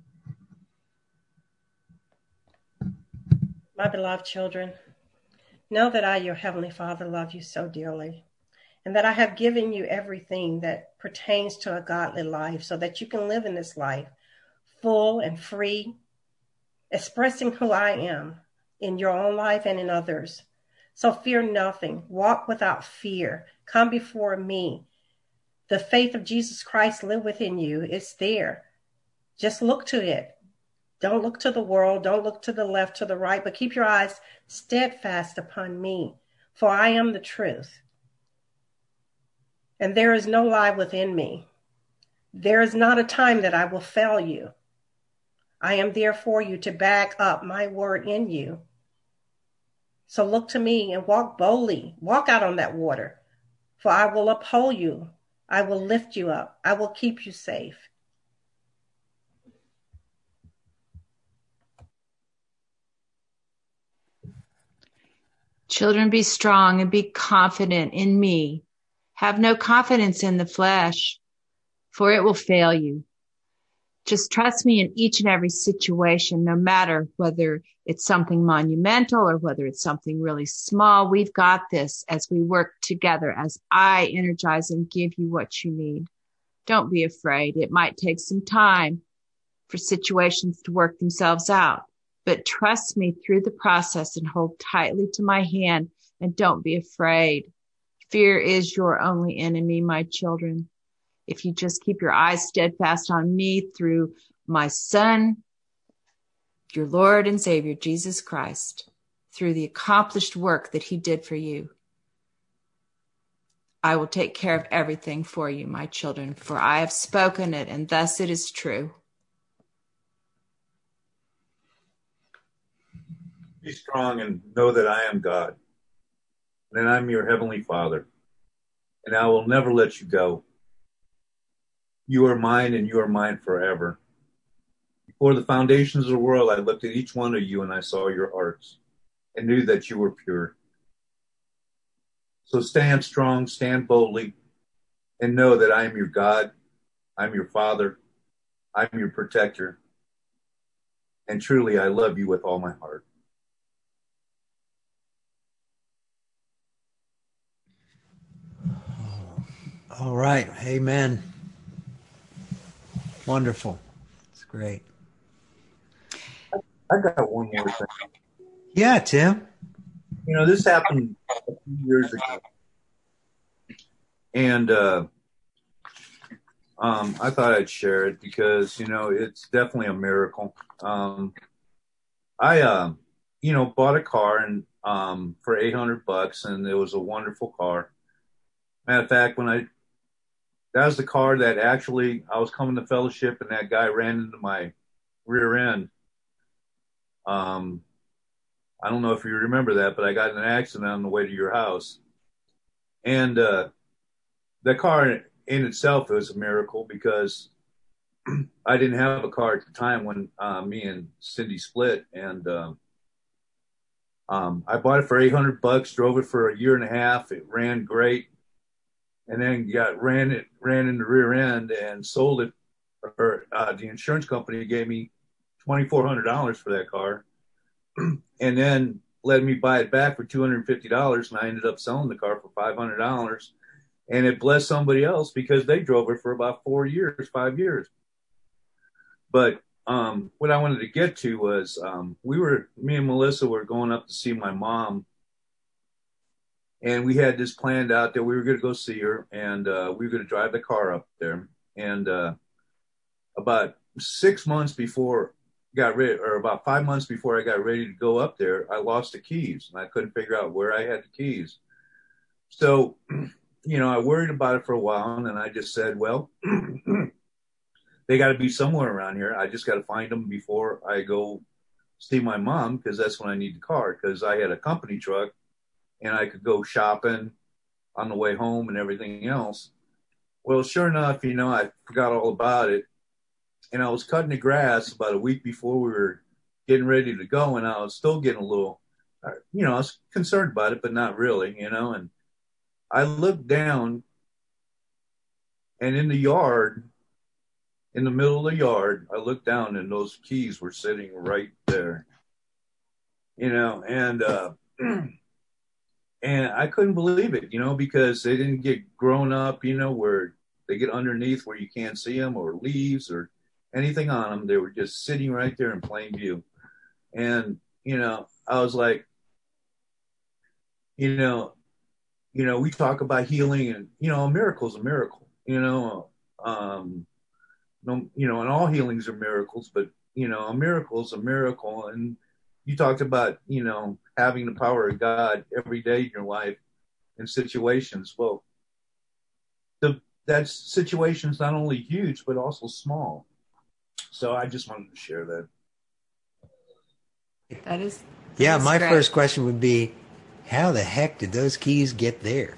My beloved children, Know that I, your Heavenly Father, love you so dearly, and that I have given you everything that pertains to a godly life so that you can live in this life full and free, expressing who I am in your own life and in others. So fear nothing. Walk without fear. Come before me. The faith of Jesus Christ live within you. It's there. Just look to it. Don't look to the world. Don't look to the left, to the right, but keep your eyes steadfast upon me, for I am the truth. And there is no lie within me. There is not a time that I will fail you. I am there for you to back up my word in you. So look to me and walk boldly. Walk out on that water, for I will uphold you. I will lift you up. I will keep you safe. Children, be strong and be confident in me. Have no confidence in the flesh, for it will fail you. Just trust me in each and every situation, no matter whether it's something monumental or whether it's something really small. We've got this as we work together, as I energize and give you what you need. Don't be afraid. It might take some time for situations to work themselves out, but trust me through the process and hold tightly to my hand, and don't be afraid. Fear is your only enemy, my children. If you just keep your eyes steadfast on me through my Son, your Lord and Savior, Jesus Christ, through the accomplished work that he did for you, I will take care of everything for you, my children, for I have spoken it, and thus it is true. Be strong and know that I am God, and I'm your Heavenly Father, and I will never let you go. You are mine, and you are mine forever. Before the foundations of the world, I looked at each one of you, and I saw your hearts, and knew that you were pure. So stand strong, stand boldly, and know that I am your God, I'm your Father, I'm your protector, and truly I love you with all my heart. All right. Amen. Wonderful. It's great. I got one more thing. Yeah, Tim. You know, this happened a few years ago. And uh, um, I thought I'd share it because, you know, it's definitely a miracle. Um, I, uh, you know, bought a car and um, for eight hundred bucks, and it was a wonderful car. Matter of fact, when I, that was the car that actually, I was coming to fellowship and that guy ran into my rear end. Um, I don't know if you remember that, but I got in an accident on the way to your house. And uh, the car in itself was a miracle because I didn't have a car at the time when uh, me and Cindy split. And um, um, I bought it for eight hundred bucks, drove it for a year and a half. It ran great. And then got ran it ran in the rear end and sold it. Or uh, the insurance company gave me twenty-four hundred dollars for that car, and then let me buy it back for two hundred fifty dollars. And I ended up selling the car for five hundred dollars, and it blessed somebody else because they drove it for about four years, five years. But um, what I wanted to get to was um, we were me and Melissa were going up to see my mom. And we had this planned out that we were going to go see her, and uh, we were going to drive the car up there. And uh, about six months before got ready, or about five months before I got ready to go up there, I lost the keys, and I couldn't figure out where I had the keys. So, you know, I worried about it for a while, and then I just said, well, they got to be somewhere around here. I just got to find them before I go see my mom, because that's when I need the car, because I had a company truck. And I could go shopping on the way home and everything else. Well, sure enough, you know, I forgot all about it. And I was cutting the grass about a week before we were getting ready to go. And I was still getting a little, you know, I was concerned about it, but not really, you know. And I looked down, and in the yard, in the middle of the yard, I looked down, and those keys were sitting right there, you know. And, uh, and I couldn't believe it, you know, because they didn't get grown up, you know, where they get underneath where you can't see them, or leaves or anything on them. They were just sitting right there in plain view. And, you know, I was like, you know, you know, we talk about healing, and, you know, a miracle is a miracle, you know, um, no, you know, and all healings are miracles, but, you know, a miracle is a miracle. And you talked about, you know, having the power of God every day in your life in situations. Well, the, that situation's not only huge, but also small. So I just wanted to share that. That is. That yeah, is my great. first question would be, how the heck did those keys get there?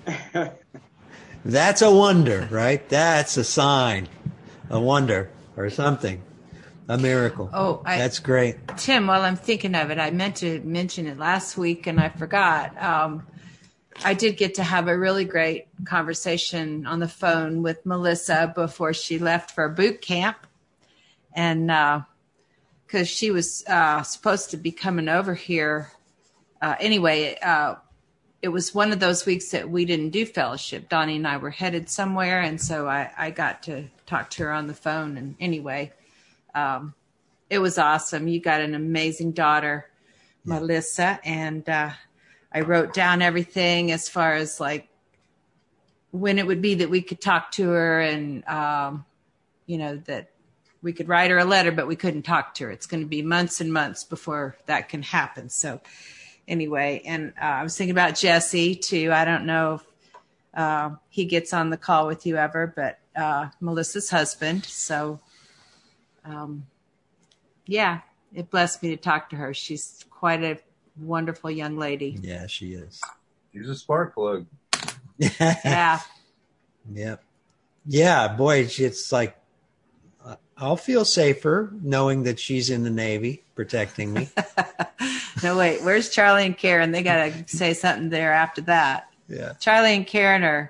That's a wonder, right? That's a sign, a wonder or something, a miracle. Oh, I, that's great. Tim, while I'm thinking of it, I meant to mention it last week and I forgot. Um, I did get to have a really great conversation on the phone with Melissa before she left for boot camp. And because uh, she was uh, supposed to be coming over here. Uh, anyway, uh, it was one of those weeks that we didn't do fellowship. Donnie and I were headed somewhere, and so I, I got to talk to her on the phone. And anyway, um, it was awesome. You got an amazing daughter, yeah. Melissa, and uh, I wrote down everything as far as like when it would be that we could talk to her, and um, you know, that we could write her a letter, but we couldn't talk to her. It's going to be months and months before that can happen. So anyway, and uh, I was thinking about Jesse too. I don't know if uh, he gets on the call with you ever, but uh, Melissa's husband. So um, yeah, it blessed me to talk to her. She's quite a wonderful young lady. Yeah, she is. She's a spark plug. Yeah. Yeah. Yeah, boy, it's like, I'll feel safer knowing that she's in the Navy protecting me. No, wait, where's Charlie and Karen? They got to say something there after that. Yeah. Charlie and Karen are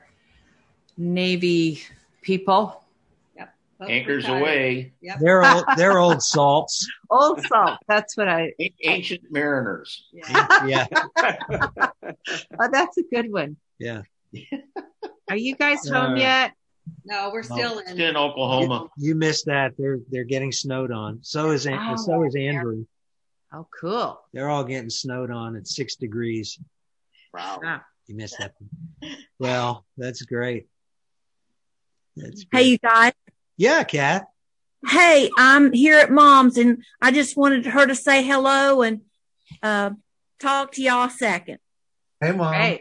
Navy people. Yep. Anchors away. Yep. They're old, they're old salts. Old salt. That's what I. Ancient mariners. Yeah. Yeah. Oh, that's a good one. Yeah. Are you guys Uh, home yet? No, we're still in. in Oklahoma. You, you missed that. They're they're getting snowed on. So is An- Oh, so is Andrew. Oh, cool. They're all getting snowed on at six degrees. Wow. Ah. You missed that. Well, that's great. That's Hey, great. you guys. Yeah, Kath. Hey, I'm here at Mom's, and I just wanted her to say hello and uh, talk to y'all a second. Hey, Mom. Great.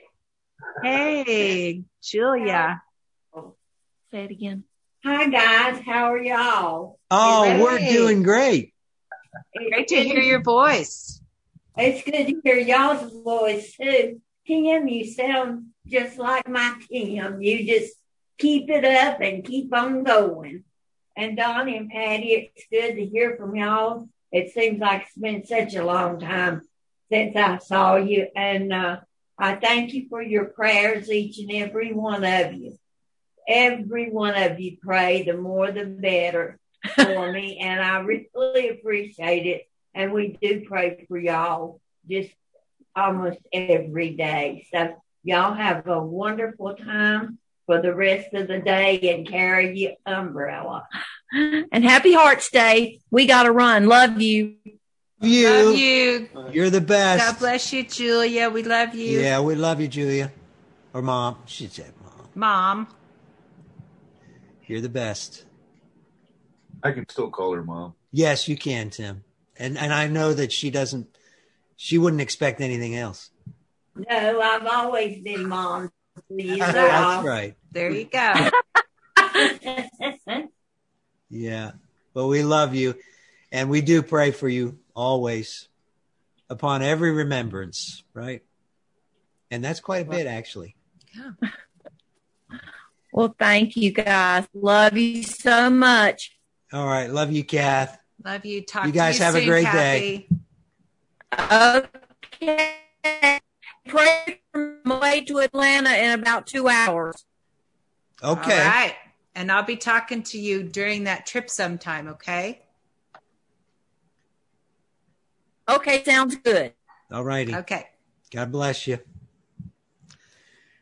Hey, Julia. Say it again. Hi, guys. How are y'all? Oh, Hey. we're doing great. Great to hear your voice. It's good to hear y'all's voice, too. Tim, you sound just like my Tim. You just keep it up and keep on going. And Donnie and Patty, it's good to hear from y'all. It seems like it's been such a long time since I saw you. And uh, I thank you for your prayers, each and every one of you. Every one of you pray, the more the better for me. And I really appreciate it. And we do pray for y'all just almost every day. So y'all have a wonderful time for the rest of the day and carry your umbrella. And happy Hearts Day. We got to run. Love you. You. Love you. You're the best. God bless you, Julia. We love you. Yeah, we love you, Julia. Or Mom. She said Mom. Mom. You're the best. I can still call her Mom. Yes, you can, Tim. And and I know that she doesn't, she wouldn't expect anything else. No, I've always been Mom to you. That's right. There you go. Yeah. But we love you. And we do pray for you always upon every remembrance, right? And that's quite a bit, actually. Yeah. Well, thank you, guys. Love you so much. All right. Love you, Kath. Love you. Talk You guys to you have a soon, great Kathy. day. Okay. Pray for my way to Atlanta in about two hours. Okay. All right. And I'll be talking to you during that trip sometime, okay? Okay, sounds good. All righty. Okay. God bless you.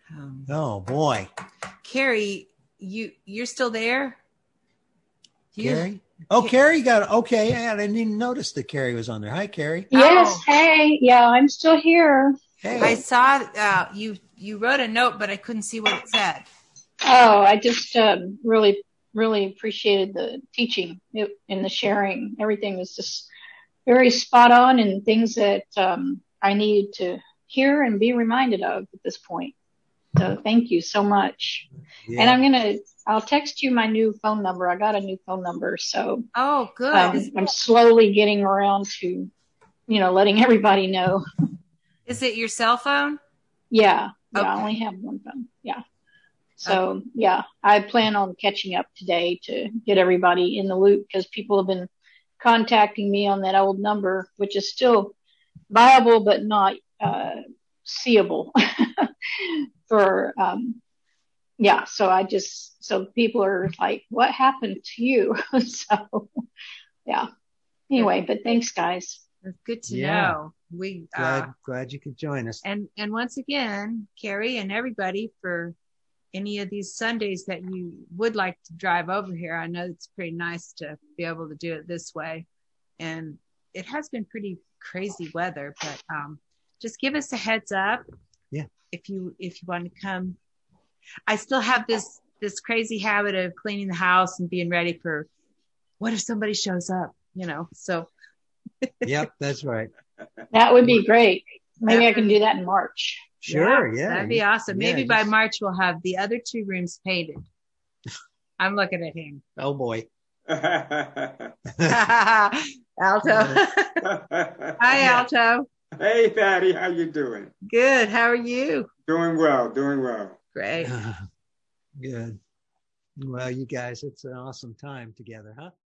Um, oh boy, Carrie, you you're still there? You, Carrie. Oh, Carrie got okay. I didn't even notice that Carrie was on there. Hi, Carrie. Yes. Oh. Hey. Yeah, I'm still here. Hey. I saw uh, you. You wrote a note, but I couldn't see what it said. Oh, I just um, really, really appreciated the teaching and the sharing. Everything was just very spot on and things that um, I needed to hear and be reminded of at this point. So thank you so much. Yeah. And I'm going to, I'll text you my new phone number. I got a new phone number. So oh, good. Um, I'm slowly getting around to, you know, letting everybody know. Is it your cell phone? Yeah. Yeah. Okay. I only have one phone. Yeah. So okay. yeah, I plan on catching up today to get everybody in the loop because people have been contacting me on that old number, which is still viable, but not, uh, seeable for, um, yeah. So I just, so people are like, what happened to you? So yeah. Anyway, but thanks guys. It's good to yeah. know. We, glad, uh, glad you could join us. And, and once again, Carrie and everybody for any of these Sundays that you would like to drive over here. I know it's pretty nice to be able to do it this way. And it has been pretty crazy weather, but, um, just give us a heads up. Yeah. If you, if you want to come, I still have this, this crazy habit of cleaning the house and being ready for what if somebody shows up, you know, so. Yep. That's right. That would be great. Maybe I can do that in March. Sure. Yeah. yeah That'd be awesome. yeah, Maybe just... by March we'll have the other two rooms painted. I'm looking at him. Oh boy. Alto. Hi, Alto. Hey, Patty. How you doing? Good. How are you? Doing well. Doing well. Great. Good. Well, you guys, it's an awesome time together, huh?